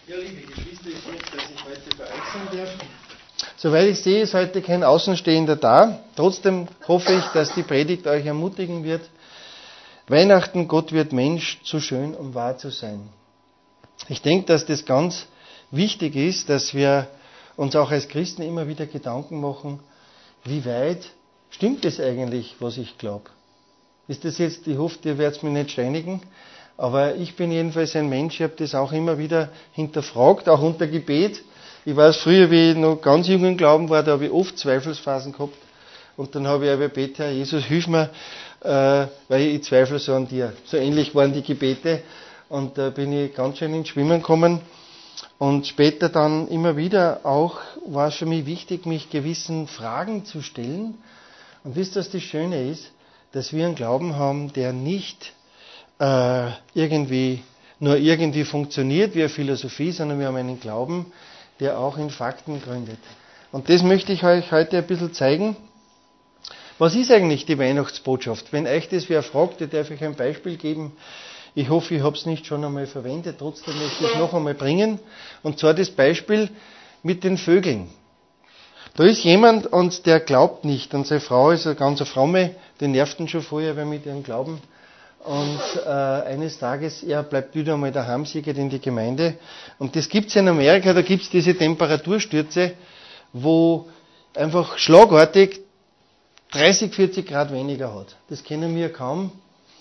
Ja, liebe Geschwister, ich freue mich, dass ich heute bei euch sein darf. Soweit ich sehe, ist heute kein Außenstehender da. Trotzdem hoffe ich, dass die Predigt euch ermutigen wird. Weihnachten, Gott wird Mensch, zu schön, um wahr zu sein. Ich denke, dass das ganz wichtig ist, dass wir uns auch als Christen immer wieder Gedanken machen, wie weit stimmt es eigentlich, was ich glaube. Ist das jetzt, ich hoffe, ihr werdet mich nicht steinigen, aber ich bin jedenfalls ein Mensch, ich habe das auch immer wieder hinterfragt, auch unter Gebet. Ich weiß, früher, wie ich noch ganz jung im Glauben war, da habe ich oft Zweifelsphasen gehabt. Und dann habe ich aber gebetet, Herr Jesus, hilf mir, weil ich zweifle so an dir. So ähnlich waren die Gebete. Und da bin ich ganz schön ins Schwimmen gekommen. Und später dann immer wieder auch war es für mich wichtig, mich gewissen Fragen zu stellen. Und wisst ihr, was das Schöne ist? Dass wir einen Glauben haben, der nicht irgendwie funktioniert wie eine Philosophie, sondern wir haben einen Glauben, der auch in Fakten gründet. Und das möchte ich euch heute ein bisschen zeigen. Was ist eigentlich die Weihnachtsbotschaft? Wenn euch das wer fragt, darf ich ein Beispiel geben. Ich hoffe, ich habe es nicht schon einmal verwendet, trotzdem möchte ich es noch einmal bringen. Und zwar das Beispiel mit den Vögeln. Da ist jemand und der glaubt nicht. Und seine Frau ist eine ganz fromme, die nervt ihn schon vorher mit ihrem Glauben. Und eines Tages, er bleibt wieder einmal daheim, sie geht in die Gemeinde. Und das gibt es in Amerika, da gibt es diese Temperaturstürze, wo einfach schlagartig 30, 40 Grad weniger hat. Das kennen wir kaum.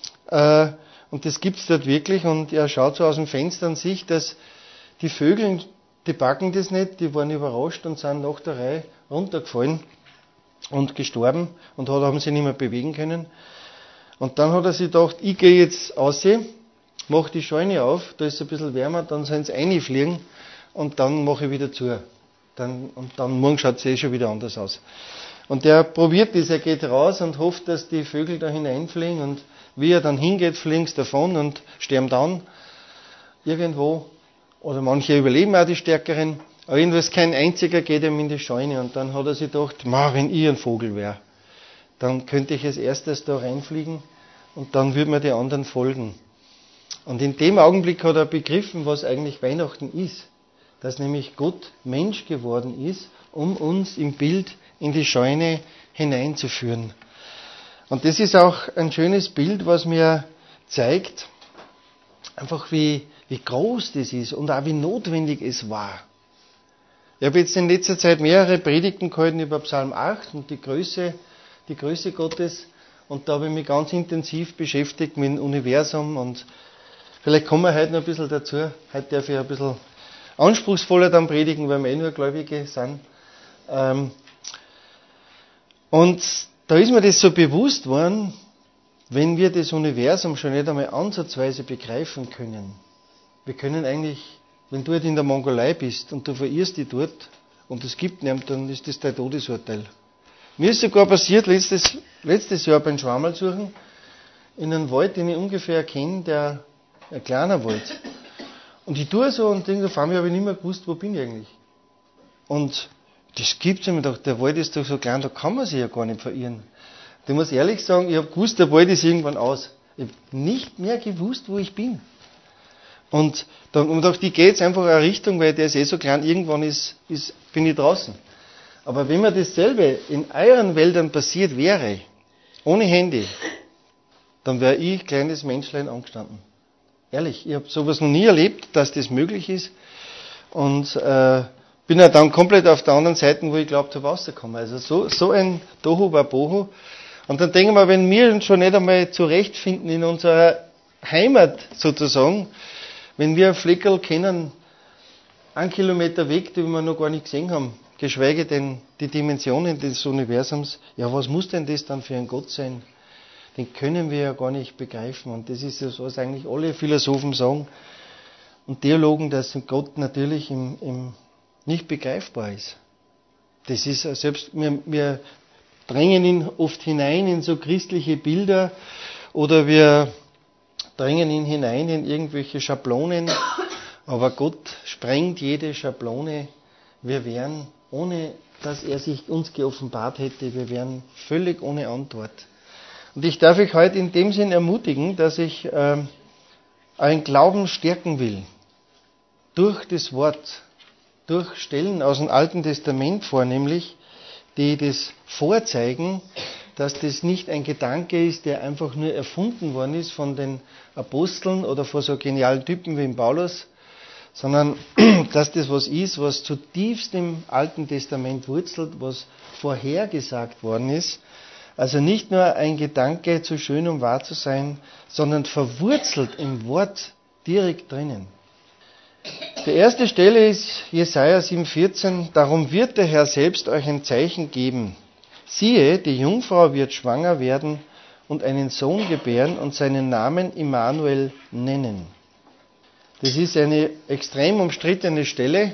Und das gibt es dort wirklich. Und er schaut so aus dem Fenster und sieht, dass die Vögel, die packen das nicht, die waren überrascht und sind nach der Reihe runtergefallen und gestorben und haben sich nicht mehr bewegen können. Und dann hat er sich gedacht, ich gehe jetzt raus, mache die Scheune auf, da ist es ein bisschen wärmer, dann sollen sie reinfliegen und dann mache ich wieder zu. Und dann morgen schaut es schon wieder anders aus. Und der probiert das, er geht raus und hofft, dass die Vögel da hineinfliegen und wie er dann hingeht, fliegen sie davon und sterben dann irgendwo. Oder manche überleben auch die Stärkeren. Aber jedenfalls kein einziger geht ihm in die Scheune. Und dann hat er sich gedacht, wenn ich ein Vogel wäre, dann könnte ich als erstes da reinfliegen und dann würden mir die anderen folgen. Und in dem Augenblick hat er begriffen, was eigentlich Weihnachten ist. Dass nämlich Gott Mensch geworden ist, um uns im Bild in die Scheune hineinzuführen. Und das ist auch ein schönes Bild, was mir zeigt, einfach wie groß das ist und auch wie notwendig es war. Ich habe jetzt in letzter Zeit mehrere Predigten gehalten über Psalm 8 und die Größe Gottes. Und da habe ich mich ganz intensiv beschäftigt mit dem Universum. Und vielleicht kommen wir heute noch ein bisschen dazu. Heute darf ich ein bisschen anspruchsvoller dann predigen, weil wir nur Gläubige sind. Und da ist mir das so bewusst worden, wenn wir das Universum schon nicht einmal ansatzweise begreifen können. Wir können eigentlich, wenn du halt in der Mongolei bist und du verirrst dich dort und es gibt niemanden, dann ist das dein Todesurteil. Mir ist sogar passiert, letztes Jahr beim Schwammerlsuchen, in einem Wald, den ich ungefähr kenne, ein kleiner Wald. Und ich tue so und denke, auf einmal habe ich nicht mehr gewusst, wo bin ich eigentlich. Und das gibt's ja, ich dachte, der Wald ist doch so klein, da kann man sich ja gar nicht verirren. Ich muss ehrlich sagen, ich habe gewusst, der Wald ist irgendwann aus. Ich habe nicht mehr gewusst, wo ich bin. Und dann dachte ich, gehe jetzt einfach eine Richtung, weil der ist so klein, irgendwann bin ich draußen. Aber wenn mir dasselbe in euren Wäldern passiert wäre, ohne Handy, dann wäre ich, kleines Menschlein, angestanden. Ehrlich, ich habe sowas noch nie erlebt, dass das möglich ist. Und bin ja dann komplett auf der anderen Seite, wo ich glaubt habe, rauszukommen. Also so ein Tohu Wabohu. Und dann denken wir, wenn wir uns schon nicht einmal zurechtfinden in unserer Heimat sozusagen, wenn wir ein Fleckerl kennen, 1 Kilometer weg, die wir noch gar nicht gesehen haben, geschweige denn die Dimensionen des Universums, ja, was muss denn das dann für ein Gott sein? Den können wir ja gar nicht begreifen. Und das ist das, was eigentlich alle Philosophen sagen und Theologen, dass Gott natürlich nicht begreifbar ist. Das ist selbst, wir drängen ihn oft hinein in so christliche Bilder oder wir drängen ihn hinein in irgendwelche Schablonen, aber Gott sprengt jede Schablone. Wir wären, ohne dass er sich uns geoffenbart hätte, wir wären völlig ohne Antwort. Und ich darf euch heute in dem Sinn ermutigen, dass ich euren Glauben stärken will. durch das Wort, durch Stellen aus dem Alten Testament vornehmlich, die das vorzeigen, dass das nicht ein Gedanke ist, der einfach nur erfunden worden ist von den Aposteln oder von so genialen Typen wie im Paulus, sondern dass das was ist, was zutiefst im Alten Testament wurzelt, was vorhergesagt worden ist. Also nicht nur ein Gedanke, zu schön, um wahr zu sein, sondern verwurzelt im Wort direkt drinnen. Die erste Stelle ist Jesaja 7,14. Darum wird der Herr selbst euch ein Zeichen geben. Siehe, die Jungfrau wird schwanger werden und einen Sohn gebären und seinen Namen Immanuel nennen. Das ist eine extrem umstrittene Stelle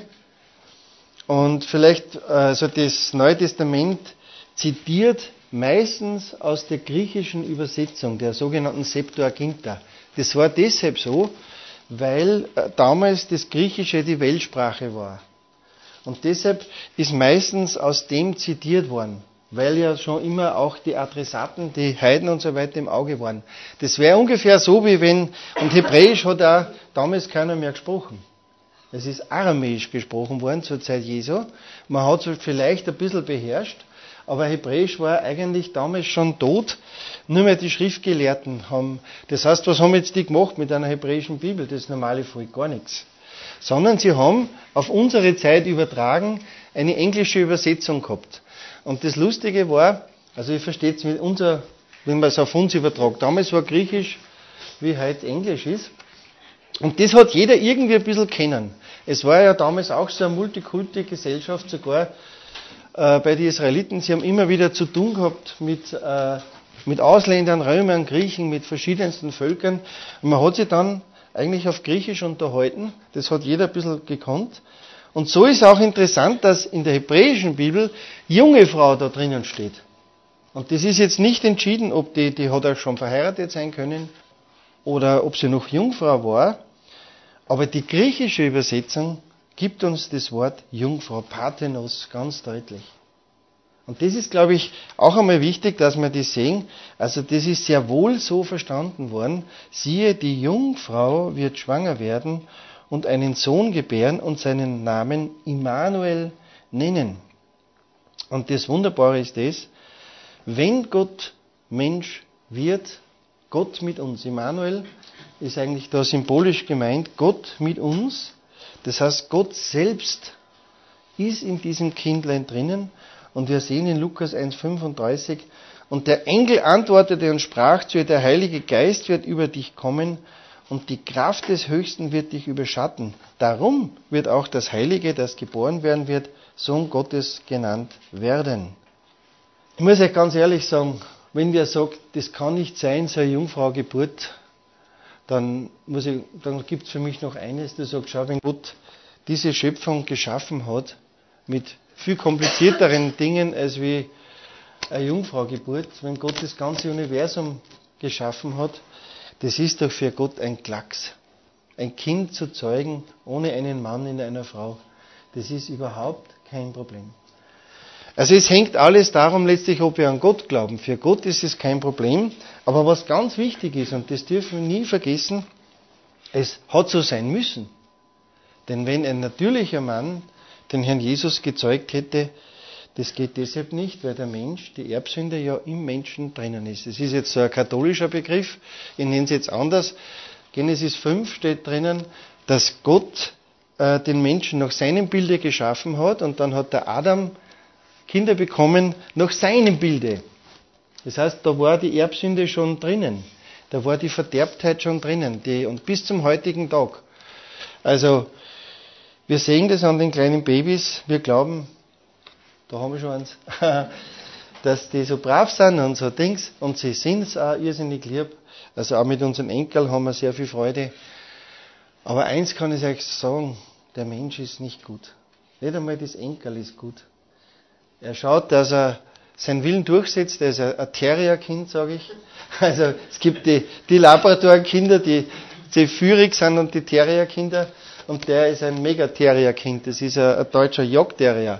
und vielleicht also das Neue Testament zitiert meistens aus der griechischen Übersetzung, der sogenannten Septuaginta. Das war deshalb so, weil damals das Griechische die Weltsprache war. Und deshalb ist meistens aus dem zitiert worden, weil ja schon immer auch die Adressaten, die Heiden und so weiter im Auge waren. Das wäre ungefähr so, wie wenn, und Hebräisch hat auch damals keiner mehr gesprochen. Es ist Aramäisch gesprochen worden zur Zeit Jesu. Man hat es vielleicht ein bisschen beherrscht, aber Hebräisch war eigentlich damals schon tot. Nur mehr die Schriftgelehrten haben, das heißt, was haben jetzt die gemacht mit einer hebräischen Bibel? Das normale Volk gar nichts. Sondern sie haben auf unsere Zeit übertragen eine englische Übersetzung gehabt. Und das Lustige war, also ihr versteht es mit wenn man es auf uns übertragt. Damals war Griechisch, wie heute Englisch ist. Und das hat jeder irgendwie ein bisschen kennen. Es war ja damals auch so eine Multikulti-Gesellschaft, sogar bei den Israeliten. Sie haben immer wieder zu tun gehabt mit Ausländern, Römern, Griechen, mit verschiedensten Völkern. Und man hat sich dann eigentlich auf Griechisch unterhalten. Das hat jeder ein bisschen gekannt. Und so ist auch interessant, dass in der hebräischen Bibel junge Frau da drinnen steht. Und das ist jetzt nicht entschieden, ob die hat auch schon verheiratet sein können oder ob sie noch Jungfrau war. Aber die griechische Übersetzung gibt uns das Wort Jungfrau, Parthenos, ganz deutlich. Und das ist, glaube ich, auch einmal wichtig, dass wir das sehen. Also das ist sehr wohl so verstanden worden. Siehe, die Jungfrau wird schwanger werden und einen Sohn gebären und seinen Namen Immanuel nennen. Und das Wunderbare ist das, wenn Gott Mensch wird, Gott mit uns. Immanuel ist eigentlich da symbolisch gemeint, Gott mit uns. Das heißt, Gott selbst ist in diesem Kindlein drinnen. Und wir sehen in Lukas 1,35, und der Engel antwortete und sprach zu ihr, der Heilige Geist wird über dich kommen und die Kraft des Höchsten wird dich überschatten. Darum wird auch das Heilige, das geboren werden wird, Sohn Gottes genannt werden. Ich muss euch ganz ehrlich sagen, wenn wer sagt, das kann nicht sein, so eine Jungfrau-Geburt, dann gibt es für mich noch eines, der sagt, schau, wenn Gott diese Schöpfung geschaffen hat, mit viel komplizierteren Dingen als wie eine Jungfrau-Geburt, wenn Gott das ganze Universum geschaffen hat, das ist doch für Gott ein Klacks. Ein Kind zu zeugen ohne einen Mann in einer Frau, das ist überhaupt kein Problem. Also es hängt alles darum letztlich, ob wir an Gott glauben. Für Gott ist es kein Problem, aber was ganz wichtig ist, und das dürfen wir nie vergessen, es hat so sein müssen. Denn wenn ein natürlicher Mann den Herrn Jesus gezeugt hätte, das geht deshalb nicht, weil der Mensch, die Erbsünde ja im Menschen drinnen ist. Das ist jetzt so ein katholischer Begriff, ich nenne es jetzt anders. Genesis 5 steht drinnen, dass Gott den Menschen nach seinem Bilde geschaffen hat und dann hat der Adam Kinder bekommen nach seinem Bilde. Das heißt, da war die Erbsünde schon drinnen, da war die Verderbtheit schon drinnen und bis zum heutigen Tag. Also wir sehen das an den kleinen Babys, wir glauben, da haben wir schon eins, dass die so brav sind und so Dings, und sie sind es auch irrsinnig lieb. Also auch mit unseren Enkeln haben wir sehr viel Freude. Aber eins kann ich euch sagen, der Mensch ist nicht gut. Nicht einmal das Enkel ist gut. Er schaut, dass er seinen Willen durchsetzt, er ist ein Terrierkind, sage ich. Also es gibt die Labrador-Kinder, die führig sind, und die Terrierkinder. Und der ist ein Megaterrier-Kind, das ist ein deutscher Jagdterrier.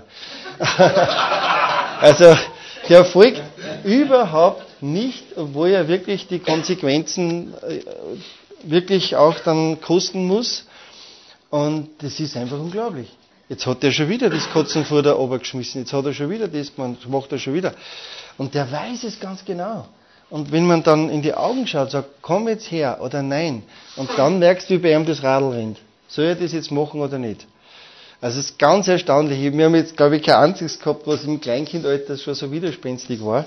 Also der folgt überhaupt nicht, obwohl er wirklich die Konsequenzen wirklich auch dann kosten muss. Und das ist einfach unglaublich. Jetzt hat er schon wieder das Katzenfutter runtergeschmissen, jetzt hat er schon wieder das gemacht, das macht er schon wieder. Und der weiß es ganz genau. Und wenn man dann in die Augen schaut, sagt, komm jetzt her oder nein, und dann merkst du, wie bei ihm das Radl rennt. Soll er das jetzt machen oder nicht? Also es ist ganz erstaunlich. Wir haben jetzt, glaube ich, kein einziges gehabt, was im Kleinkindalter schon so widerspenstig war.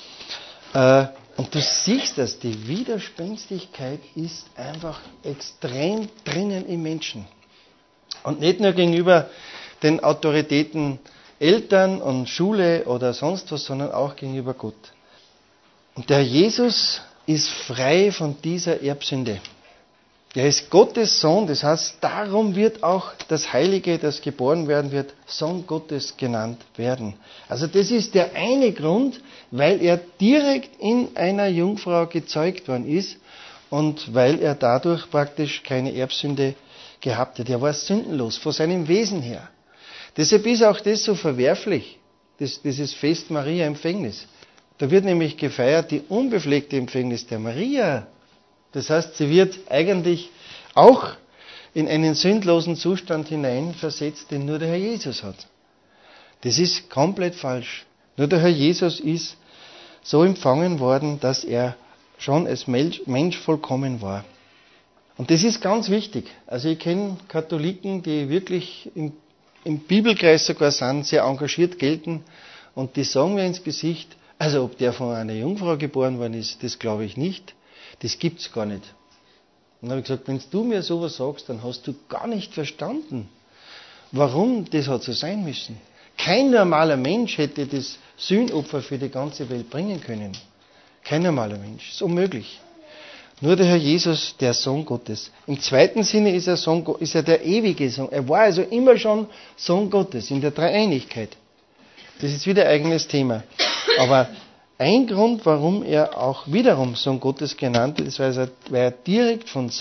Und du siehst das, die Widerspenstigkeit ist einfach extrem drinnen im Menschen. Und nicht nur gegenüber den Autoritäten Eltern und Schule oder sonst was, sondern auch gegenüber Gott. Und der Jesus ist frei von dieser Erbsünde. Er ist Gottes Sohn, das heißt, darum wird auch das Heilige, das geboren werden wird, Sohn Gottes genannt werden. Also das ist der eine Grund, weil er direkt in einer Jungfrau gezeugt worden ist und weil er dadurch praktisch keine Erbsünde gehabt hat. Er war sündenlos von seinem Wesen her. Deshalb ist auch das so verwerflich, dieses Fest Maria Empfängnis. Da wird nämlich gefeiert die unbefleckte Empfängnis der Maria. Das heißt, sie wird eigentlich auch in einen sündlosen Zustand hineinversetzt, den nur der Herr Jesus hat. Das ist komplett falsch. Nur der Herr Jesus ist so empfangen worden, dass er schon als Mensch vollkommen war. Und das ist ganz wichtig. Also ich kenne Katholiken, die wirklich im Bibelkreis sogar sind, sehr engagiert gelten und die sagen mir ins Gesicht, also ob der von einer Jungfrau geboren worden ist, das glaube ich nicht. Das gibt's gar nicht. Und dann habe ich gesagt, wenn du mir sowas sagst, dann hast du gar nicht verstanden, warum das hat so sein müssen. Kein normaler Mensch hätte das Sühnopfer für die ganze Welt bringen können. Kein normaler Mensch. Das ist unmöglich. Nur der Herr Jesus, der Sohn Gottes. Im zweiten Sinne ist er der ewige Sohn. Er war also immer schon Sohn Gottes, in der Dreieinigkeit. Das ist wieder ein eigenes Thema. Aber ein Grund, warum er auch wiederum Sohn Gottes genannt wird, ist, weil er direkt von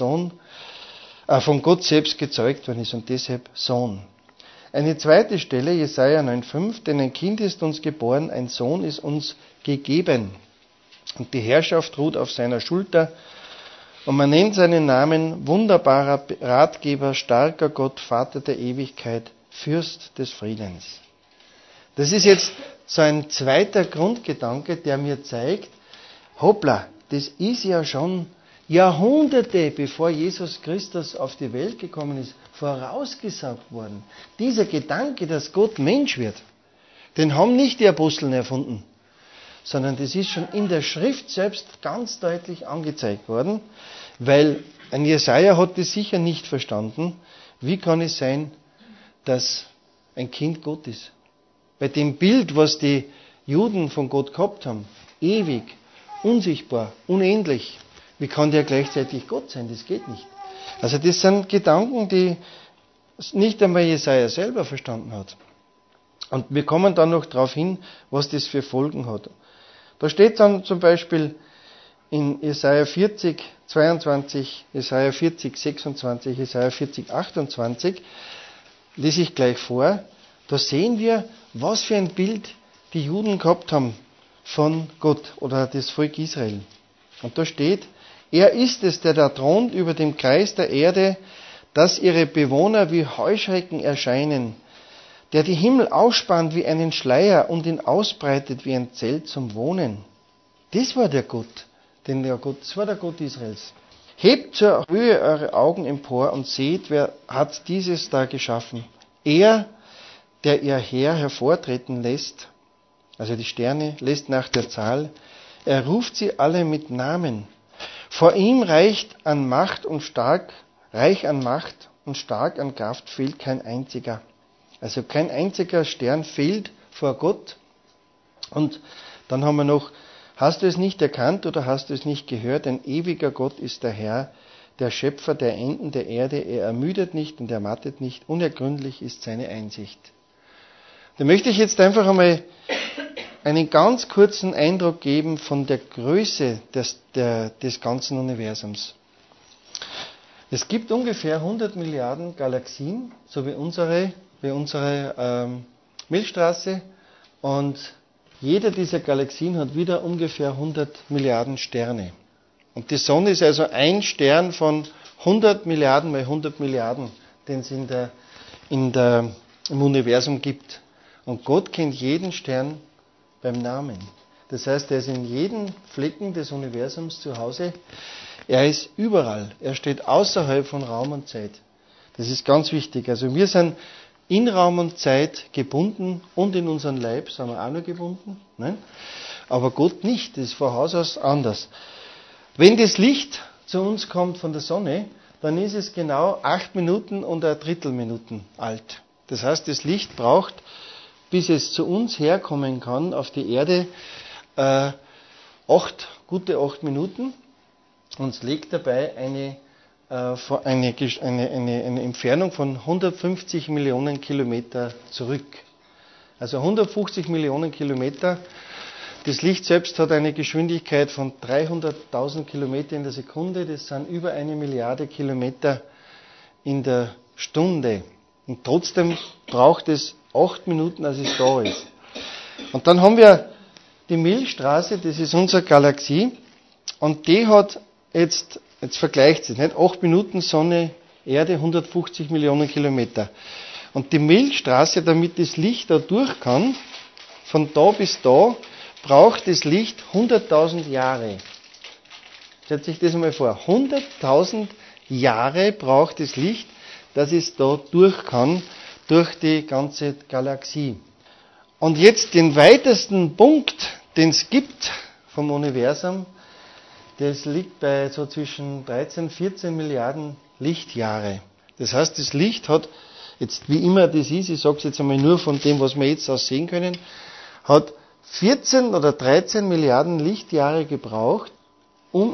Gott selbst gezeugt worden ist und deshalb Sohn. Eine zweite Stelle, Jesaja 9,5, denn ein Kind ist uns geboren, ein Sohn ist uns gegeben. Und die Herrschaft ruht auf seiner Schulter. Und man nennt seinen Namen wunderbarer Ratgeber, starker Gott, Vater der Ewigkeit, Fürst des Friedens. Das ist jetzt so ein zweiter Grundgedanke, der mir zeigt, hoppla, das ist ja schon Jahrhunderte, bevor Jesus Christus auf die Welt gekommen ist, vorausgesagt worden. Dieser Gedanke, dass Gott Mensch wird, den haben nicht die Aposteln erfunden, sondern das ist schon in der Schrift selbst ganz deutlich angezeigt worden, weil ein Jesaja hat das sicher nicht verstanden. Wie kann es sein, dass ein Kind Gott ist? Bei dem Bild, was die Juden von Gott gehabt haben, ewig, unsichtbar, unendlich, wie kann der gleichzeitig Gott sein? Das geht nicht. Also das sind Gedanken, die nicht einmal Jesaja selber verstanden hat. Und wir kommen dann noch darauf hin, was das für Folgen hat. Da steht dann zum Beispiel in Jesaja 40, 22, Jesaja 40, 26, Jesaja 40, 28, lese ich gleich vor, da sehen wir, was für ein Bild die Juden gehabt haben von Gott oder das Volk Israel. Und da steht, er ist es, der da thront über dem Kreis der Erde, dass ihre Bewohner wie Heuschrecken erscheinen, der die Himmel ausspannt wie einen Schleier und ihn ausbreitet wie ein Zelt zum Wohnen. Das war der Gott, das war der Gott Israels. Hebt zur Höhe eure Augen empor und seht, wer hat dieses da geschaffen. Er, der ihr Heer hervortreten lässt, also die Sterne, lässt nach der Zahl, er ruft sie alle mit Namen. Vor ihm reich an Macht und stark an Kraft fehlt kein einziger. Also kein einziger Stern fehlt vor Gott. Und dann haben wir noch, hast du es nicht erkannt oder hast du es nicht gehört? Ein ewiger Gott ist der Herr, der Schöpfer der Enden der Erde. Er ermüdet nicht und ermattet nicht. Unergründlich ist seine Einsicht. Da möchte ich jetzt einfach einmal einen ganz kurzen Eindruck geben von der Größe des ganzen Universums. Es gibt ungefähr 100 Milliarden Galaxien, so wie unsere Milchstraße, und jede dieser Galaxien hat wieder ungefähr 100 Milliarden Sterne. Und die Sonne ist also ein Stern von 100 Milliarden mal 100 Milliarden. den es im Universum gibt. Und Gott kennt jeden Stern beim Namen. Das heißt, er ist in jedem Flecken des Universums zu Hause. Er ist überall. Er steht außerhalb von Raum und Zeit. Das ist ganz wichtig. Also wir sind in Raum und Zeit gebunden und in unseren Leib sind wir auch noch gebunden. Nein? Aber Gott nicht. Das ist von Haus aus anders. Wenn das Licht zu uns kommt von der Sonne, dann ist es genau 8 Minuten und ein Drittelminuten alt. Das heißt, das Licht braucht, bis es zu uns herkommen kann, auf die Erde, gute 8 Minuten. Und es legt dabei eine Entfernung von 150 Millionen Kilometer zurück. Also 150 Millionen Kilometer. Das Licht selbst hat eine Geschwindigkeit von 300.000 Kilometer in der Sekunde. Das sind über 1 Milliarde Kilometer in der Stunde. Und trotzdem braucht es 8 Minuten, als es da ist. Und dann haben wir die Milchstraße, das ist unsere Galaxie. Und die hat jetzt vergleicht es nicht, 8 Minuten Sonne, Erde, 150 Millionen Kilometer. Und die Milchstraße, damit das Licht da durch kann, von da bis da, braucht das Licht 100.000 Jahre. Stellt sich das einmal vor. 100.000 Jahre braucht das Licht, dass es da durch kann, durch die ganze Galaxie. Und jetzt den weitesten Punkt, den es gibt vom Universum, das liegt bei so zwischen 13, 14 Milliarden Lichtjahre. Das heißt, das Licht hat, jetzt wie immer das ist, ich sage es jetzt einmal nur von dem, was wir jetzt aus sehen können, hat 14 oder 13 Milliarden Lichtjahre gebraucht, um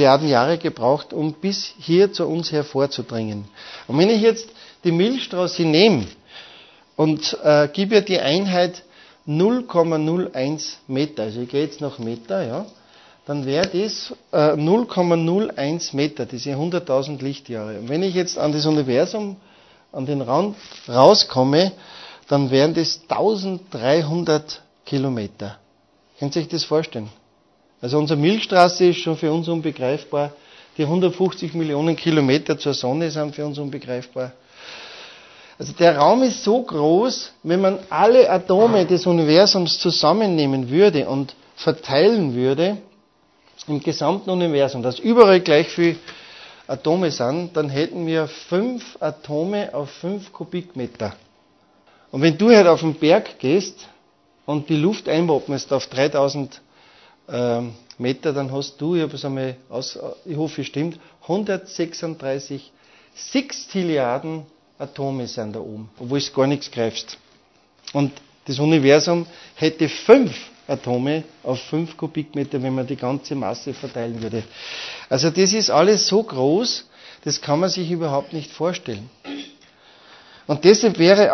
bis hier zu uns hervorzudringen. Und wenn ich jetzt die Milchstraße nehme und gebe ihr die Einheit 0,01 Meter, also ich gehe jetzt nach Meter, ja, dann wäre das 0,01 Meter, diese 100.000 Lichtjahre. Und wenn ich jetzt an das Universum, an den Rand rauskomme, dann wären das 1300 Kilometer. Könnt ihr euch das vorstellen? Also unsere Milchstraße ist schon für uns unbegreifbar. Die 150 Millionen Kilometer zur Sonne sind für uns unbegreifbar. Also der Raum ist so groß, wenn man alle Atome des Universums zusammennehmen würde und verteilen würde, im gesamten Universum, dass überall gleich viele Atome sind, dann hätten wir 5 Atome auf 5 Kubikmeter. Und wenn du halt auf den Berg gehst und die Luft einatmest auf 3000 Meter, dann hast du, ich hoffe es stimmt, 136 Sextilliarden Atome sind da oben, obwohl du gar nichts greifst. Und das Universum hätte 5 Atome auf 5 Kubikmeter, wenn man die ganze Masse verteilen würde. Also das ist alles so groß, das kann man sich überhaupt nicht vorstellen. Und deshalb wären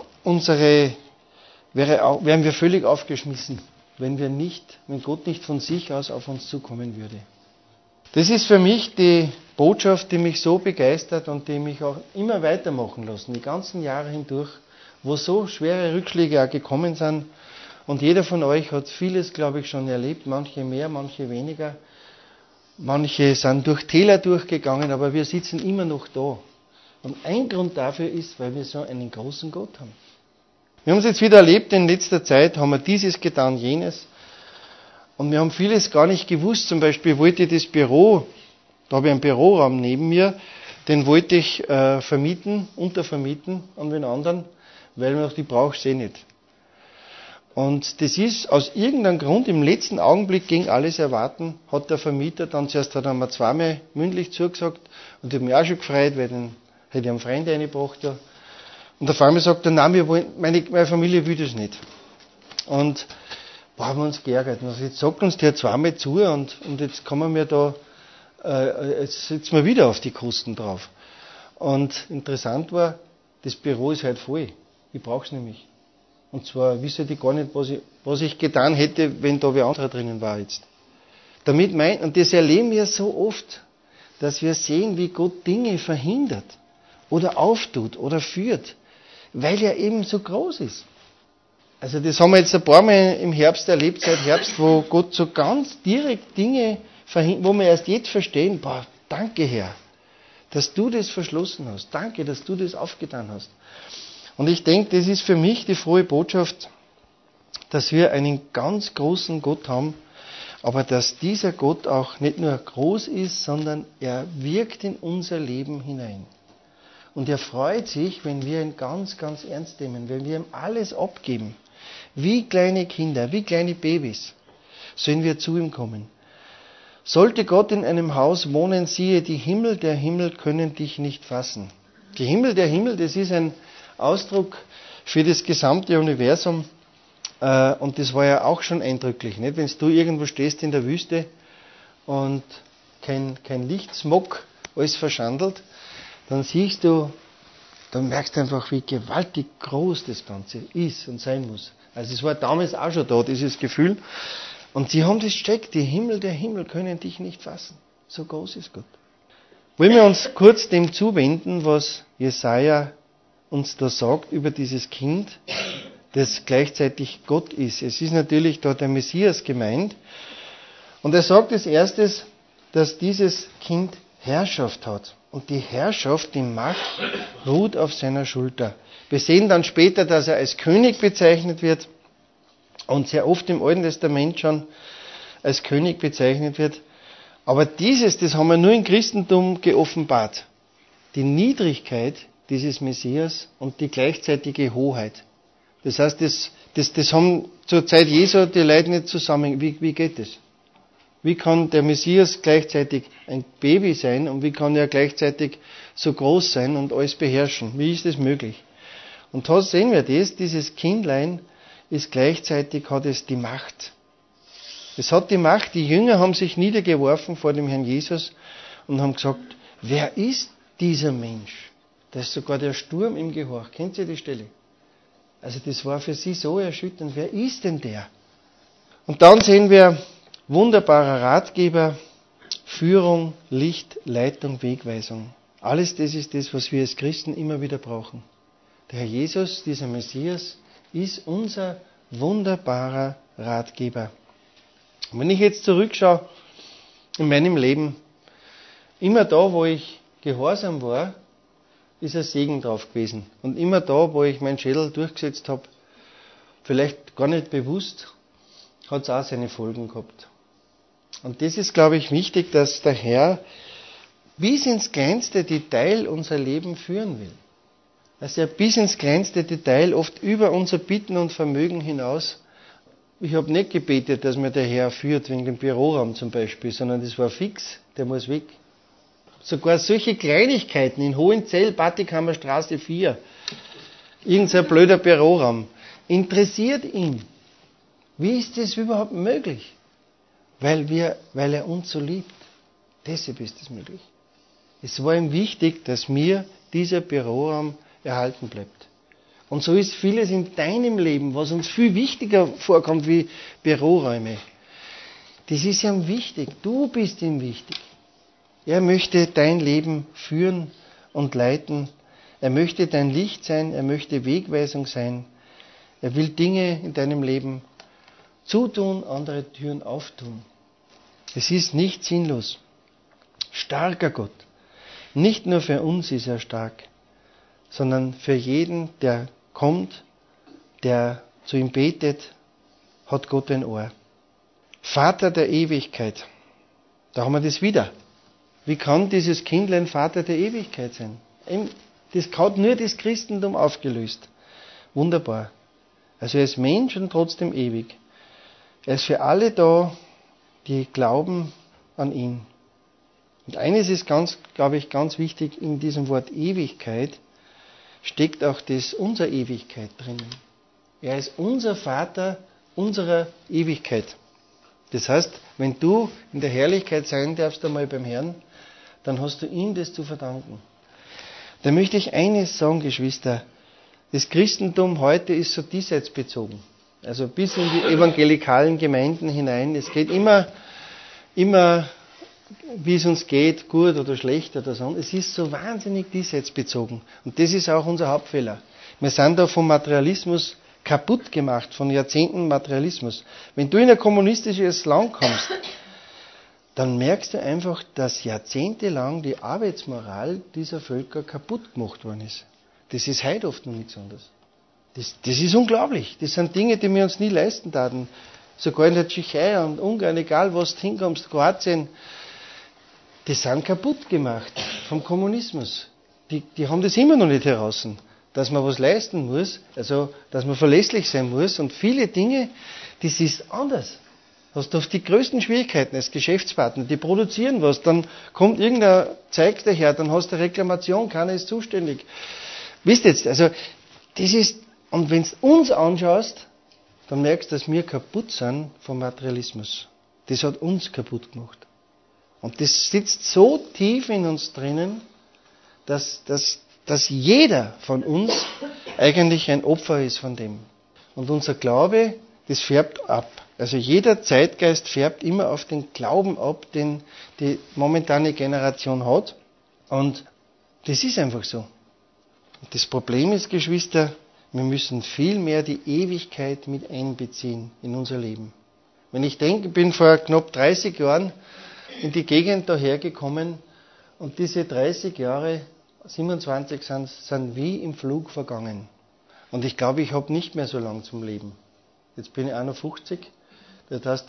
wir völlig aufgeschmissen, wenn Gott nicht von sich aus auf uns zukommen würde. Das ist für mich die Botschaft, die mich so begeistert und die mich auch immer weitermachen lassen, die ganzen Jahre hindurch, wo so schwere Rückschläge auch gekommen sind. Und jeder von euch hat vieles, glaube ich, schon erlebt, manche mehr, manche weniger. Manche sind durch Täler durchgegangen, aber wir sitzen immer noch da. Und ein Grund dafür ist, weil wir so einen großen Gott haben. Wir haben es jetzt wieder erlebt, in letzter Zeit haben wir dieses getan, jenes. Und wir haben vieles gar nicht gewusst. Zum Beispiel wollte ich das Büro, da habe ich einen Büroraum neben mir, den wollte ich untervermieten an den anderen, weil ich dachte, die brauchst du nicht. Und das ist aus irgendeinem Grund, im letzten Augenblick gegen alles erwarten, hat der Vermieter dann zuerst hat er mir zweimal mündlich zugesagt und ich habe mich auch schon gefreut, weil dann hätte ich einen Freund reingebracht. Ja. Und auf einmal sagt er, nein, meine Familie will das nicht. Und haben wir uns geärgert. Und jetzt sagt uns der zweimal zu und jetzt kommen wir da, jetzt sitzen wir wieder auf die Kosten drauf. Und interessant war, das Büro ist halt voll. Ich brauche es nämlich. Und zwar wisse ich gar nicht, was ich getan hätte, wenn da wer anderer drinnen war jetzt. Und das erleben wir so oft, dass wir sehen, wie Gott Dinge verhindert oder auftut oder führt, weil er eben so groß ist. Also das haben wir jetzt ein paar Mal im Herbst erlebt, seit Herbst, wo Gott so ganz direkt Dinge verhindert, wo wir erst jetzt verstehen, danke Herr, dass du das verschlossen hast. Danke, dass du das aufgetan hast. Und ich denke, das ist für mich die frohe Botschaft, dass wir einen ganz großen Gott haben, aber dass dieser Gott auch nicht nur groß ist, sondern er wirkt in unser Leben hinein. Und er freut sich, wenn wir ihn ganz, ganz ernst nehmen, wenn wir ihm alles abgeben. Wie kleine Kinder, wie kleine Babys sollen wir zu ihm kommen. Sollte Gott in einem Haus wohnen, siehe, die Himmel der Himmel können dich nicht fassen. Die Himmel der Himmel, das ist ein Ausdruck für das gesamte Universum. Und das war ja auch schon eindrücklich, nicht? Wenn du irgendwo stehst in der Wüste und kein Lichtsmog, alles verschandelt, dann siehst du, dann merkst du einfach, wie gewaltig groß das Ganze ist und sein muss. Also es war damals auch schon da, dieses Gefühl. Und sie haben das gecheckt, die Himmel der Himmel können dich nicht fassen. So groß ist Gott. Wollen wir uns kurz dem zuwenden, was Jesaja uns da sagt über dieses Kind, das gleichzeitig Gott ist. Es ist natürlich da der Messias gemeint. Und er sagt als erstes, dass dieses Kind Herrschaft hat. Und die Herrschaft, die Macht, ruht auf seiner Schulter. Wir sehen dann später, dass er als König bezeichnet wird und sehr oft im Alten Testament schon als König bezeichnet wird. Aber das haben wir nur im Christentum geoffenbart. Die Niedrigkeit dieses Messias und die gleichzeitige Hoheit. Das heißt, das haben zur Zeit Jesu die Leute nicht zusammen. Wie geht das? Wie kann der Messias gleichzeitig ein Baby sein und wie kann er gleichzeitig so groß sein und alles beherrschen? Wie ist das möglich? Und da sehen wir das, dieses Kindlein ist gleichzeitig, hat es die Macht. Es hat die Macht, die Jünger haben sich niedergeworfen vor dem Herrn Jesus und haben gesagt, wer ist dieser Mensch? Da ist sogar der Sturm im Gehorch. Kennt ihr die Stelle? Also das war für sie so erschütternd. Wer ist denn der? Und dann sehen wir, wunderbarer Ratgeber, Führung, Licht, Leitung, Wegweisung. Alles das ist das, was wir als Christen immer wieder brauchen. Der Herr Jesus, dieser Messias, ist unser wunderbarer Ratgeber. Und wenn ich jetzt zurückschaue in meinem Leben, immer da, wo ich gehorsam war, ist ein Segen drauf gewesen. Und immer da, wo ich meinen Schädel durchgesetzt habe, vielleicht gar nicht bewusst, hat es auch seine Folgen gehabt. Und das ist, glaube ich, wichtig, dass der Herr bis ins kleinste Detail unser Leben führen will. Dass er bis ins kleinste Detail, oft über unser Bitten und Vermögen hinaus. Ich habe nicht gebetet, dass mir der Herr führt, wegen dem Büroraum zum Beispiel, sondern das war fix, der muss weg. Sogar solche Kleinigkeiten in Hohenzell, Battighammerstraße 4, irgendein blöder Büroraum, interessiert ihn. Wie ist das überhaupt möglich? Weil er uns so liebt. Deshalb ist es möglich. Es war ihm wichtig, dass mir dieser Büroraum erhalten bleibt. Und so ist vieles in deinem Leben, was uns viel wichtiger vorkommt wie Büroräume. Das ist ihm wichtig. Du bist ihm wichtig. Er möchte dein Leben führen und leiten. Er möchte dein Licht sein. Er möchte Wegweisung sein. Er will Dinge in deinem Leben zutun, andere Türen auftun. Es ist nicht sinnlos. Starker Gott. Nicht nur für uns ist er stark, sondern für jeden, der kommt, der zu ihm betet, hat Gott ein Ohr. Vater der Ewigkeit. Da haben wir das wieder. Wie kann dieses Kindlein Vater der Ewigkeit sein? Das hat nur das Christentum aufgelöst. Wunderbar. Also er ist Mensch und trotzdem ewig. Er ist für alle da, die glauben an ihn. Und eines ist glaube ich, ganz wichtig, in diesem Wort Ewigkeit steckt auch das unserer Ewigkeit drinnen. Er ist unser Vater unserer Ewigkeit. Das heißt, wenn du in der Herrlichkeit sein darfst einmal beim Herrn, dann hast du ihm das zu verdanken. Da möchte ich eines sagen, Geschwister. Das Christentum heute ist so diesseitsbezogen. Also bis in die evangelikalen Gemeinden hinein. Es geht immer, wie es uns geht, gut oder schlecht oder so. Es ist so wahnsinnig diesseitsbezogen. Und das ist auch unser Hauptfehler. Wir sind da vom Materialismus kaputt gemacht, von Jahrzehnten Materialismus. Wenn du in ein kommunistisches Land kommst dann merkst du einfach, dass jahrzehntelang die Arbeitsmoral dieser Völker kaputt gemacht worden ist. Das ist heute oft noch nichts anderes. Das ist unglaublich. Das sind Dinge, die wir uns nie leisten taten. Sogar in der Tschechei und Ungarn, egal wo du hinkommst, Kroatien, die sind kaputt gemacht vom Kommunismus. Die haben das immer noch nicht heraus, dass man was leisten muss, also dass man verlässlich sein muss und viele Dinge, das ist anders. Hast du oft die größten Schwierigkeiten als Geschäftspartner, die produzieren was, dann kommt irgendein Zeug daher, dann hast du eine Reklamation, keiner ist zuständig. Wisst ihr jetzt, also das ist, und wenn du uns anschaust, dann merkst du, dass wir kaputt sind vom Materialismus. Das hat uns kaputt gemacht. Und das sitzt so tief in uns drinnen, dass jeder von uns eigentlich ein Opfer ist von dem. Und unser Glaube, das färbt ab. Also jeder Zeitgeist färbt immer auf den Glauben ab, den die momentane Generation hat. Und das ist einfach so. Und das Problem ist, Geschwister, wir müssen viel mehr die Ewigkeit mit einbeziehen in unser Leben. Wenn ich denke, ich bin vor knapp 30 Jahren in die Gegend dahergekommen und diese 30 Jahre, 27 sind wie im Flug vergangen. Und ich glaube, ich habe nicht mehr so lang zum Leben. Jetzt bin ich 51. Das heißt,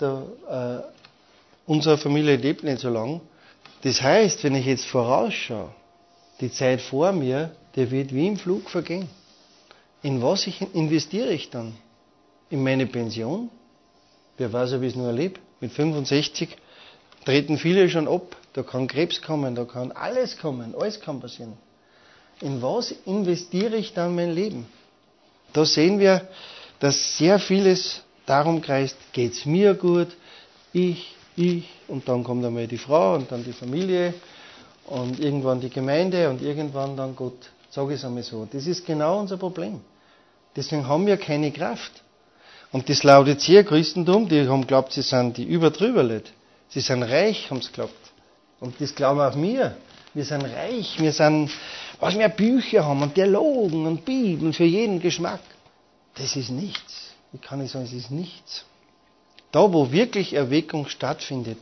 unsere Familie lebt nicht so lang. Das heißt, wenn ich jetzt vorausschaue, die Zeit vor mir, die wird wie im Flug vergehen. In was investiere ich dann? In meine Pension? Wer weiß, ob ich es nur erlebe. Mit 65 treten viele schon ab. Da kann Krebs kommen, da kann alles kommen, alles kann passieren. In was investiere ich dann mein Leben? Da sehen wir, dass sehr vieles darum kreist, geht's mir gut, ich, und dann kommt einmal die Frau und dann die Familie und irgendwann die Gemeinde und irgendwann dann Gott. Sage ich es einmal so. Das ist genau unser Problem. Deswegen haben wir keine Kraft. Und das Laodicea-Christentum, die haben geglaubt, sie sind die Übertrüberlet. Sie sind reich, haben sie geglaubt. Und das glauben auch wir. Wir sind reich, wir sind, was wir Bücher haben und Dialogen und Bibeln für jeden Geschmack. Das ist nichts. Wie kann ich sagen, es ist nichts. Da, wo wirklich Erweckung stattfindet,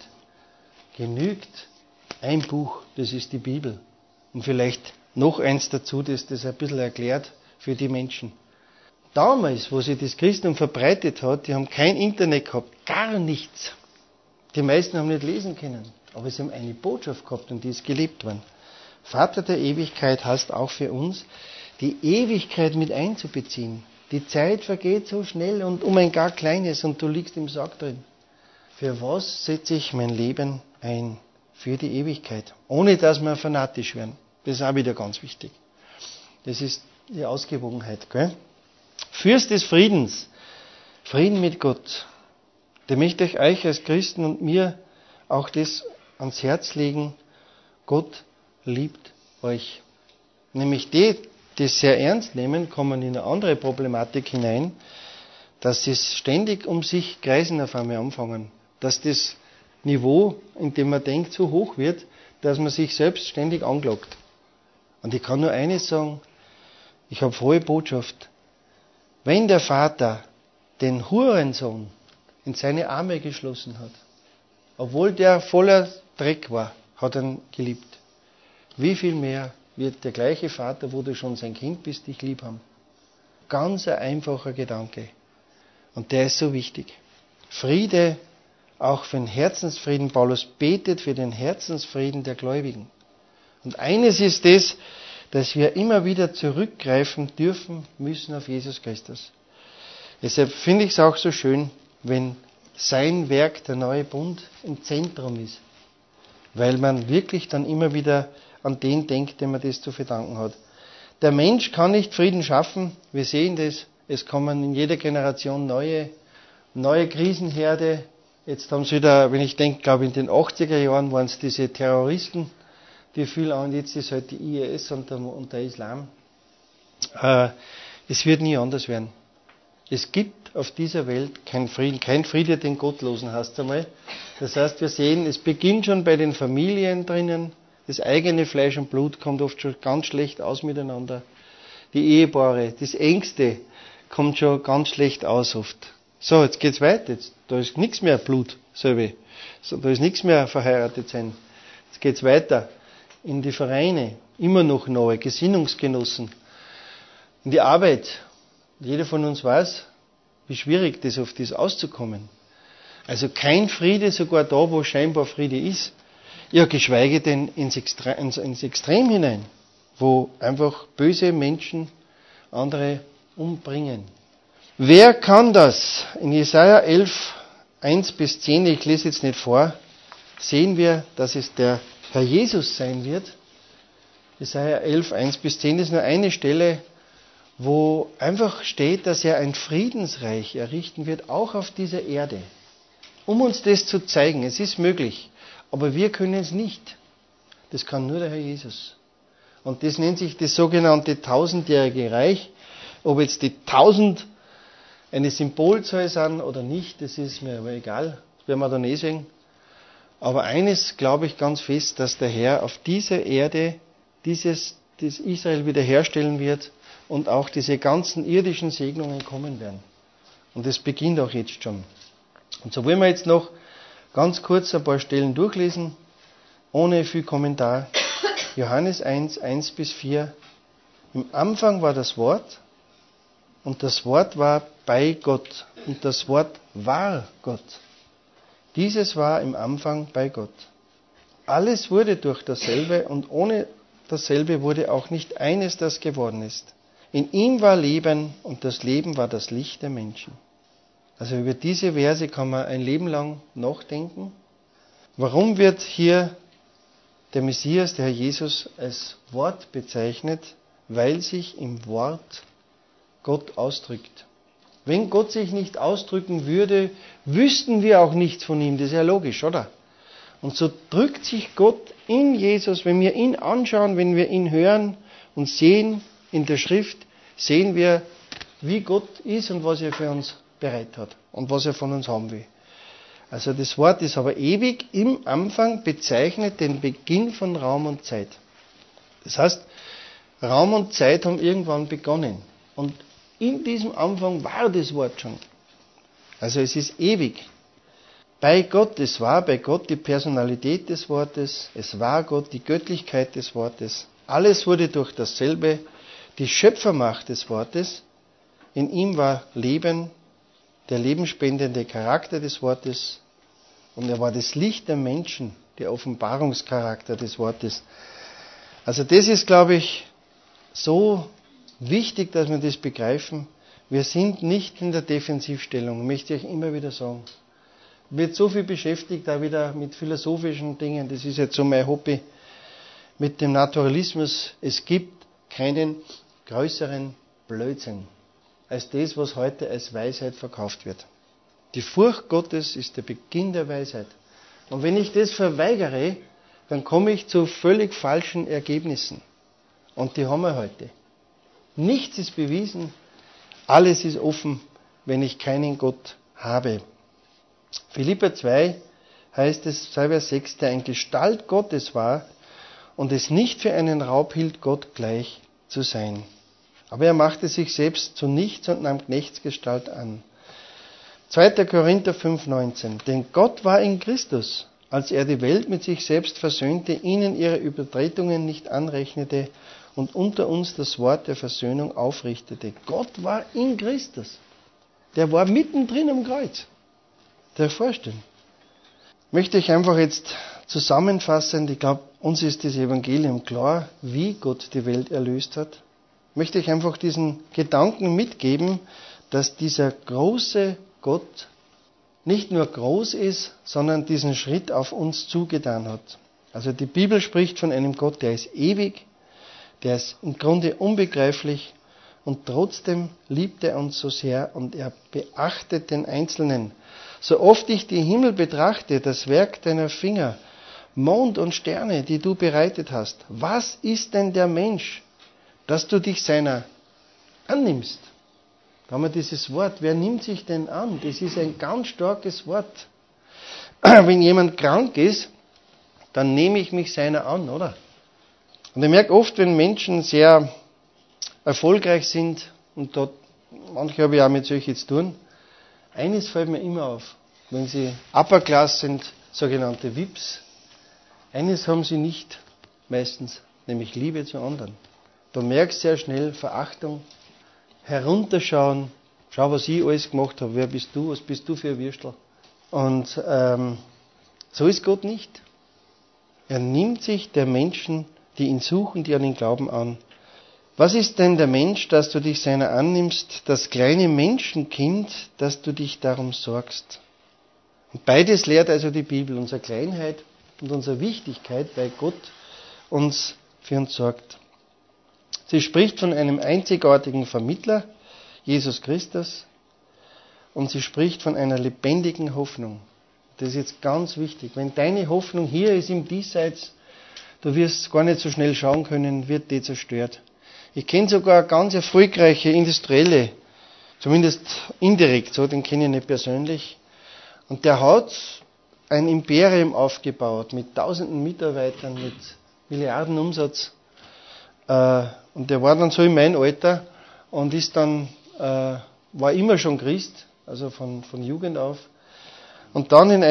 genügt ein Buch, das ist die Bibel. Und vielleicht noch eins dazu, das das ein bisschen erklärt für die Menschen. Damals, wo sich das Christentum verbreitet hat, die haben kein Internet gehabt, gar nichts. Die meisten haben nicht lesen können, aber sie haben eine Botschaft gehabt und die ist gelebt worden. Vater der Ewigkeit heißt auch für uns, die Ewigkeit mit einzubeziehen. Die Zeit vergeht so schnell und um ein gar kleines und du liegst im Sarg drin. Für was setze ich mein Leben ein? Für die Ewigkeit. Ohne dass wir fanatisch werden. Das ist auch wieder ganz wichtig. Das ist die Ausgewogenheit. Gell? Fürst des Friedens. Frieden mit Gott. Da möchte ich euch als Christen und mir auch das ans Herz legen. Gott liebt euch. Nämlich die das sehr ernst nehmen, kommen in eine andere Problematik hinein, dass sie ständig um sich kreisen auf einmal anfangen. Dass das Niveau, in dem man denkt, so hoch wird, dass man sich selbst ständig anklagt. Und ich kann nur eines sagen, ich habe frohe Botschaft. Wenn der Vater den Hurensohn in seine Arme geschlossen hat, obwohl der voller Dreck war, hat er ihn geliebt. Wie viel mehr wird der gleiche Vater, wo du schon sein Kind bist, dich lieb haben. Ganz ein einfacher Gedanke. Und der ist so wichtig. Friede, auch für den Herzensfrieden. Paulus betet für den Herzensfrieden der Gläubigen. Und eines ist das, dass wir immer wieder zurückgreifen dürfen müssen auf Jesus Christus. Deshalb finde ich es auch so schön, wenn sein Werk, der neue Bund, im Zentrum ist. Weil man wirklich dann immer wieder an den denkt, dem man das zu verdanken hat. Der Mensch kann nicht Frieden schaffen. Wir sehen das. Es kommen in jeder Generation neue Krisenherde. Jetzt haben sie wieder, wenn ich denke, glaube in den 80er Jahren waren es diese Terroristen, die viel an. Jetzt ist halt die IS und der Islam. Es wird nie anders werden. Es gibt auf dieser Welt keinen Frieden. Kein Friede den Gottlosen, heißt es einmal. Das heißt, wir sehen, es beginnt schon bei den Familien drinnen. Das eigene Fleisch und Blut kommt oft schon ganz schlecht aus miteinander. Die Ehepaare, das Engste kommt schon ganz schlecht aus oft. So, jetzt geht's weiter. Da ist nichts mehr Blut. selbe. So, da ist nichts mehr verheiratet sein. Jetzt geht's weiter in die Vereine, immer noch neue Gesinnungsgenossen, in die Arbeit. Jeder von uns weiß, wie schwierig das oft ist, auszukommen. Also kein Friede, sogar da, wo scheinbar Friede ist. Ja, geschweige denn ins Extrem hinein, wo einfach böse Menschen andere umbringen. Wer kann das? In Jesaja 11, 1-10, ich lese jetzt nicht vor, sehen wir, dass es der Herr Jesus sein wird. Jesaja 11, 1-10 ist nur eine Stelle, wo einfach steht, dass er ein Friedensreich errichten wird, auch auf dieser Erde. Um uns das zu zeigen, es ist möglich, aber wir können es nicht. Das kann nur der Herr Jesus. Und das nennt sich das sogenannte 1000-jährige Reich. Ob jetzt die 1000 eine Symbolzahl sind oder nicht, das ist mir aber egal. Das werden wir dann eh sehen. Aber eines glaube ich ganz fest, dass der Herr auf dieser Erde das Israel wiederherstellen wird und auch diese ganzen irdischen Segnungen kommen werden. Und das beginnt auch jetzt schon. Und so wollen wir jetzt noch ganz kurz ein paar Stellen durchlesen, ohne viel Kommentar. Johannes 1, 1-4. Im Anfang war das Wort und das Wort war bei Gott und das Wort war Gott. Dieses war im Anfang bei Gott. Alles wurde durch dasselbe und ohne dasselbe wurde auch nicht eines, das geworden ist. In ihm war Leben und das Leben war das Licht der Menschen. Also über diese Verse kann man ein Leben lang nachdenken. Warum wird hier der Messias, der Herr Jesus, als Wort bezeichnet? Weil sich im Wort Gott ausdrückt. Wenn Gott sich nicht ausdrücken würde, wüssten wir auch nichts von ihm. Das ist ja logisch, oder? Und so drückt sich Gott in Jesus. Wenn wir ihn anschauen, wenn wir ihn hören und sehen in der Schrift, sehen wir, wie Gott ist und was er für uns bereit hat und was er von uns haben will. Also das Wort ist aber ewig, im Anfang bezeichnet den Beginn von Raum und Zeit. Das heißt, Raum und Zeit haben irgendwann begonnen. Und in diesem Anfang war das Wort schon. Also es ist ewig. Bei Gott, es war bei Gott die Personalität des Wortes, es war Gott die Göttlichkeit des Wortes. Alles wurde durch dasselbe, die Schöpfermacht des Wortes. In ihm war Leben, der lebenspendende Charakter des Wortes. Und er war das Licht der Menschen, der Offenbarungscharakter des Wortes. Also das ist, glaube ich, so wichtig, dass wir das begreifen. Wir sind nicht in der Defensivstellung, möchte ich immer wieder sagen. Wird so viel beschäftigt, da wieder mit philosophischen Dingen, das ist jetzt so mein Hobby, mit dem Naturalismus. Es gibt keinen größeren Blödsinn als das, was heute als Weisheit verkauft wird. Die Furcht Gottes ist der Beginn der Weisheit. Und wenn ich das verweigere, dann komme ich zu völlig falschen Ergebnissen. Und die haben wir heute. Nichts ist bewiesen, alles ist offen, wenn ich keinen Gott habe. Philipper 2 heißt es, 2 Vers 6, der in Gestalt Gottes war und es nicht für einen Raub hielt, Gott gleich zu sein. Aber er machte sich selbst zu nichts und nahm Knechtsgestalt an. 2. Korinther 5,19. Denn Gott war in Christus, als er die Welt mit sich selbst versöhnte, ihnen ihre Übertretungen nicht anrechnete und unter uns das Wort der Versöhnung aufrichtete. Gott war in Christus. Der war mittendrin am Kreuz. Der vorstellen. Möchte ich einfach jetzt zusammenfassen, ich glaube, uns ist das Evangelium klar, wie Gott die Welt erlöst hat. Möchte ich einfach diesen Gedanken mitgeben, dass dieser große Gott nicht nur groß ist, sondern diesen Schritt auf uns zugetan hat. Also die Bibel spricht von einem Gott, der ist ewig, der ist im Grunde unbegreiflich und trotzdem liebt er uns so sehr und er beachtet den Einzelnen. So oft ich die Himmel betrachte, das Werk deiner Finger, Mond und Sterne, die du bereitet hast, was ist denn der Mensch, dass du dich seiner annimmst? Da haben wir dieses Wort, wer nimmt sich denn an? Das ist ein ganz starkes Wort. Wenn jemand krank ist, dann nehme ich mich seiner an, oder? Und ich merke oft, wenn Menschen sehr erfolgreich sind, und dort, manche habe ich auch mit solchen zu tun, eines fällt mir immer auf. wenn sie Upper Class sind, sogenannte VIPs, eines haben sie nicht meistens, nämlich Liebe zu anderen. Du merkst sehr schnell Verachtung, herunterschauen, schau, was ich alles gemacht habe, wer bist du, was bist du für ein Würstel. Und so ist Gott nicht. Er nimmt sich der Menschen, die ihn suchen, die an ihn glauben, an. Was ist denn der Mensch, dass du dich seiner annimmst, das kleine Menschenkind, dass du dich darum sorgst? Und beides lehrt also die Bibel, unsere Kleinheit und unsere Wichtigkeit, weil Gott uns für uns sorgt. Sie spricht von einem einzigartigen Vermittler, Jesus Christus, und sie spricht von einer lebendigen Hoffnung. Das ist jetzt ganz wichtig. Wenn deine Hoffnung hier ist im Diesseits, du wirst gar nicht so schnell schauen können, wird die zerstört. Ich kenne sogar ganz erfolgreiche Industrielle, zumindest indirekt, so, den kenne ich nicht persönlich. Und der hat ein Imperium aufgebaut mit tausenden Mitarbeitern, mit Milliarden Umsatz. Und der war dann so in meinem Alter und ist dann, war immer schon Christ, also von Jugend auf. Und dann in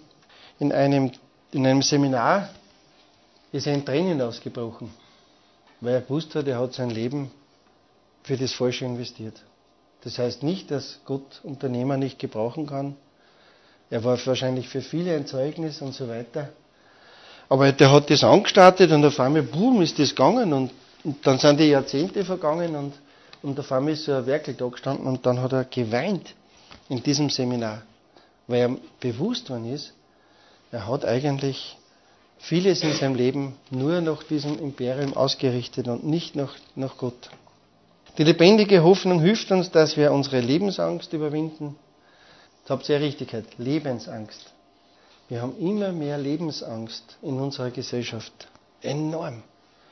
einem Seminar ist er in Tränen ausgebrochen, weil er gewusst hat, er hat sein Leben für das Falsche investiert. Das heißt nicht, dass Gott Unternehmer nicht gebrauchen kann. Er war wahrscheinlich für viele ein Zeugnis und so weiter. Aber der hat das angestartet und auf einmal, boom, ist das gegangen und dann sind die Jahrzehnte vergangen und auf einmal ist so ein Werkel da gestanden und dann hat er geweint in diesem Seminar, weil er bewusst worden ist, er hat eigentlich vieles in seinem Leben nur nach diesem Imperium ausgerichtet und nicht nach Gott. Die lebendige Hoffnung hilft uns, dass wir unsere Lebensangst überwinden. Jetzt habt ihr ja richtig gehört, Lebensangst. Wir haben immer mehr Lebensangst in unserer Gesellschaft. Enorm.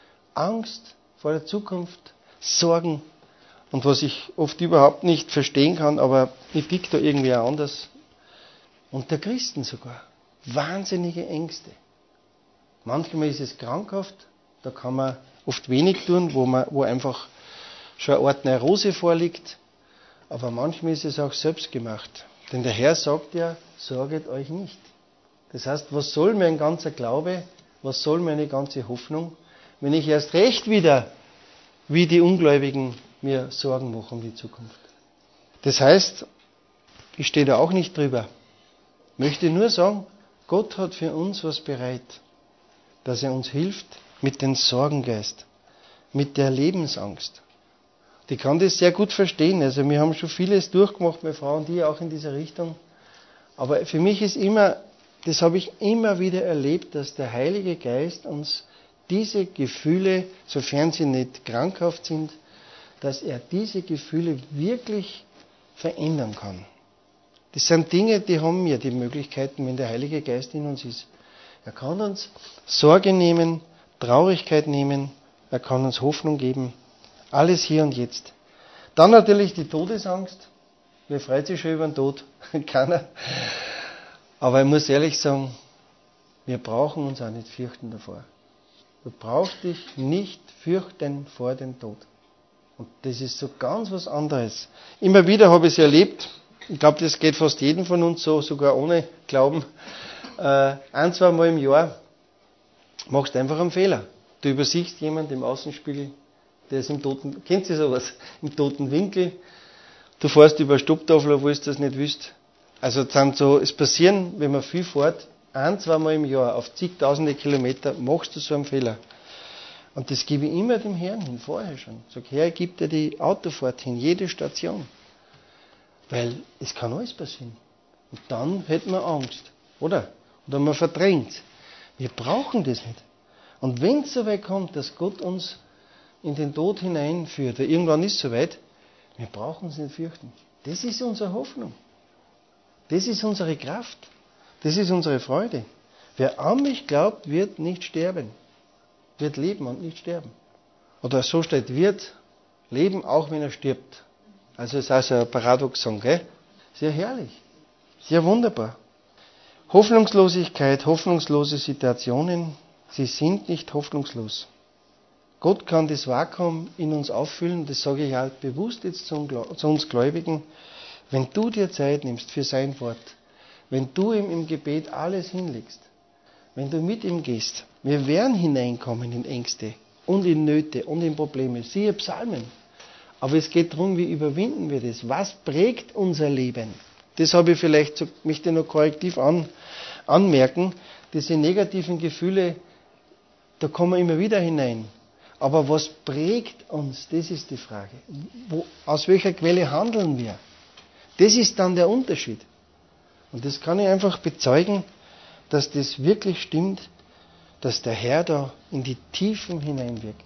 Angst vor der Zukunft, Sorgen und was ich oft überhaupt nicht verstehen kann, aber ich ticke da irgendwie auch anders. Unter Christen sogar. Wahnsinnige Ängste. Manchmal ist es krankhaft, da kann man oft wenig tun, wo einfach schon eine Art Neurose vorliegt. Aber manchmal ist es auch selbst gemacht. Denn der Herr sagt ja, sorget euch nicht. Das heißt, was soll mein ganzer Glaube, was soll meine ganze Hoffnung, wenn ich erst recht wieder, wie die Ungläubigen, mir Sorgen mache um die Zukunft. Das heißt, ich stehe da auch nicht drüber. Ich möchte nur sagen, Gott hat für uns was bereit, dass er uns hilft mit dem Sorgengeist, mit der Lebensangst. Ich kann das sehr gut verstehen. Also wir haben schon vieles durchgemacht, meine Frau und ich auch in dieser Richtung. Aber für mich ist immer, das habe ich immer wieder erlebt, dass der Heilige Geist uns diese Gefühle, sofern sie nicht krankhaft sind, dass er diese Gefühle wirklich verändern kann. Das sind Dinge, die haben wir die Möglichkeiten, wenn der Heilige Geist in uns ist. Er kann uns Sorge nehmen, Traurigkeit nehmen, er kann uns Hoffnung geben. Alles hier und jetzt. Dann natürlich die Todesangst. Wer freut sich schon über den Tod? Keiner. Aber ich muss ehrlich sagen, wir brauchen uns auch nicht fürchten davor. Du brauchst dich nicht fürchten vor dem Tod. Und das ist so ganz was anderes. Immer wieder habe ich es erlebt, ich glaube, das geht fast jedem von uns so, sogar ohne Glauben, 1-2 Mal im Jahr machst du einfach einen Fehler. Du übersiehst jemanden im Außenspiegel, der ist im toten, kennt ihr sowas? Im toten Winkel. Du fährst über eine Stopptafel, obwohl du das nicht willst. Also es passieren, wenn man viel fährt, 1-2 Mal im Jahr auf zigtausende Kilometer, machst du so einen Fehler. Und das gebe ich immer dem Herrn hin, vorher schon. Sag, Herr, gib dir die Autofahrt hin, jede Station. Weil es kann alles passieren. Und dann hätten wir Angst, oder? Oder man verdrängt. Wir brauchen das nicht. Und wenn es so weit kommt, dass Gott uns in den Tod hineinführt, weil irgendwann ist es so weit, wir brauchen uns nicht fürchten. Das ist unsere Hoffnung. Das ist unsere Kraft. Das ist unsere Freude. Wer an mich glaubt, wird nicht sterben. Wird leben und nicht sterben. Oder so steht, wird leben, auch wenn er stirbt. Also es ist also ein Paradoxon, gell? Sehr herrlich. Sehr wunderbar. Hoffnungslosigkeit, hoffnungslose Situationen, sie sind nicht hoffnungslos. Gott kann das Vakuum in uns auffüllen, das sage ich halt bewusst jetzt zu uns Gläubigen, wenn du dir Zeit nimmst für sein Wort, wenn du ihm im Gebet alles hinlegst, wenn du mit ihm gehst, wir werden hineinkommen in Ängste und in Nöte und in Probleme. Siehe Psalmen. Aber es geht darum, wie überwinden wir das? Was prägt unser Leben? Das habe ich vielleicht, möchte ich noch korrektiv anmerken. Diese negativen Gefühle, da kommen wir immer wieder hinein. Aber was prägt uns? Das ist die Frage. Aus welcher Quelle handeln wir? Das ist dann der Unterschied. Und das kann ich einfach bezeugen, dass das wirklich stimmt, dass der Herr da in die Tiefen hineinwirkt.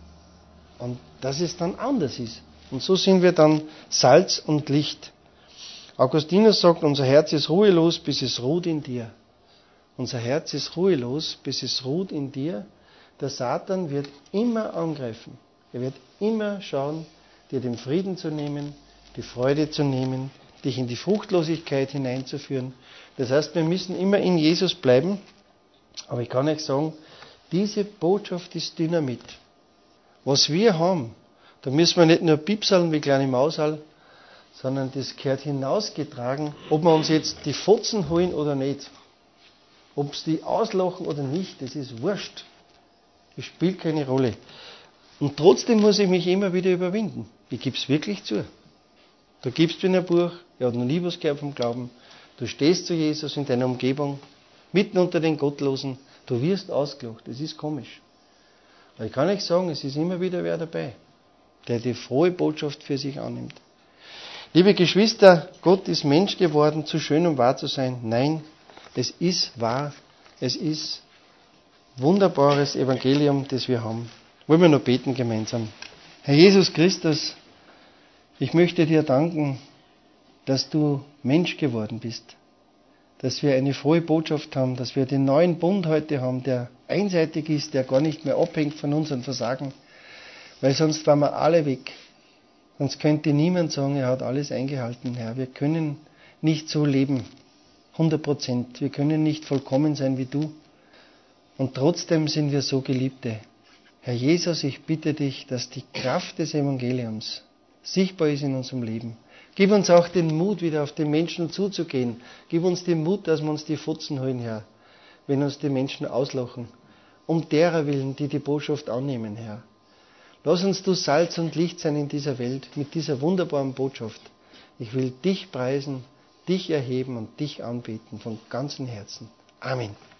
Und dass es dann anders ist. Und so sind wir dann Salz und Licht. Augustinus sagt, unser Herz ist ruhelos, bis es ruht in dir. Unser Herz ist ruhelos, bis es ruht in dir. Der Satan wird immer angreifen. Er wird immer schauen, dir den Frieden zu nehmen, die Freude zu nehmen, dich in die Fruchtlosigkeit hineinzuführen. Das heißt, wir müssen immer in Jesus bleiben. Aber ich kann euch sagen, diese Botschaft ist Dynamit. Was wir haben, da müssen wir nicht nur piepseln wie kleine Mausal, sondern das gehört hinausgetragen, ob wir uns jetzt die Fotzen holen oder nicht. Ob es die auslachen oder nicht, das ist wurscht. Das spielt keine Rolle. Und trotzdem muss ich mich immer wieder überwinden. Ich gebe es wirklich zu. Du gibst in ein Buch, er hat noch nie was gehört vom Glauben. Du stehst zu Jesus in deiner Umgebung, mitten unter den Gottlosen. Du wirst ausgelacht. Das ist komisch. Aber ich kann euch sagen, es ist immer wieder wer dabei, der die frohe Botschaft für sich annimmt. Liebe Geschwister, Gott ist Mensch geworden, zu schön, um wahr zu sein. Nein, es ist wahr. Es ist wunderbares Evangelium, das wir haben. Wollen wir noch beten gemeinsam? Herr Jesus Christus, ich möchte dir danken, dass du Mensch geworden bist. Dass wir eine frohe Botschaft haben, dass wir den neuen Bund heute haben, der einseitig ist, der gar nicht mehr abhängt von unseren Versagen. Weil sonst waren wir alle weg. Sonst könnte niemand sagen, er hat alles eingehalten, Herr. Wir können nicht so leben, 100%. Wir können nicht vollkommen sein wie du. Und trotzdem sind wir so Geliebte. Herr Jesus, ich bitte dich, dass die Kraft des Evangeliums sichtbar ist in unserem Leben. Gib uns auch den Mut, wieder auf den Menschen zuzugehen. Gib uns den Mut, dass wir uns die Fotzen holen, Herr, wenn uns die Menschen auslachen. Um derer willen, die die Botschaft annehmen, Herr. Lass uns du Salz und Licht sein in dieser Welt, mit dieser wunderbaren Botschaft. Ich will dich preisen, dich erheben und dich anbeten von ganzem Herzen. Amen.